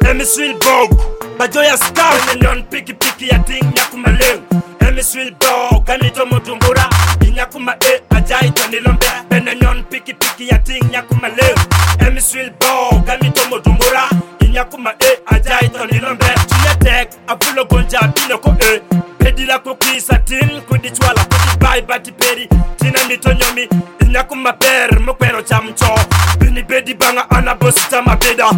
Emiswil bog bajoya scout nyon piki piki ya ting nyakumaleng. Emiswil bog kanito motumbura inyakuma ajai tonilombe nyon piki piki ya ting nyakumaleng. Emiswil bog kanito motumbura inyakuma ajai tonilombe tuyatek avulo gonja binoko pedila kokisa tin kudichwala kudibai bati peri tina mitonyomi inyakuma per mokwero chamcho bini bedi banga anabosita mabeda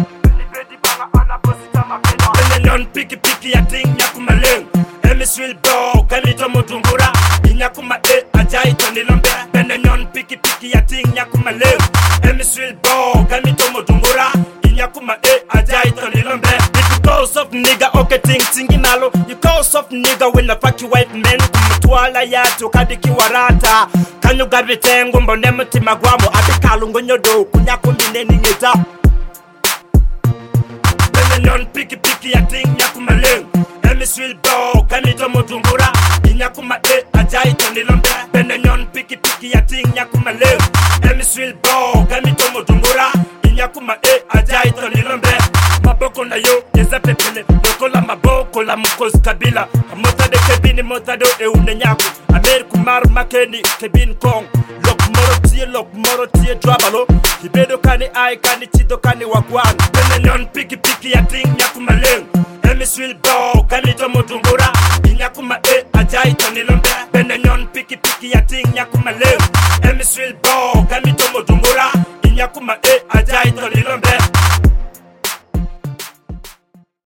nyon piki piki ya ting nyakumaleng. Emiswil bog kanito motumbura inyakuma ajai tonilombe nyon piki piki ya ting nyakumaleng. Emiswil bog kanito motumbura inyakuma ajai tonilombe. If you call soft nigga okay ting nalo, you call soft nigga when the fuck you white men kumutwala yato kadiki warata kanyo gabitengo mbone mutima gwamo abikalungo nyodo kunyakumbineni ngeta nyon piki piki ya ting nyakumaleng. Emiswil bog kanito motumbura inyakuma ajai tonilombe nyon piki piki ya ting nyakumaleng. Emiswil bog kanito motumbura inyakuma ajai tonilombe. Maboko na yo yezape pele lokola maboko la mkozi kabila mota de kebini mota do unenyaku Ameriku maru makeni kebini kong lok moro tie drabalo hibedo kani ai kani chido kani wagwan nyon piki piki ya ting nyakumaleng. Emiswil bog kanito motumbura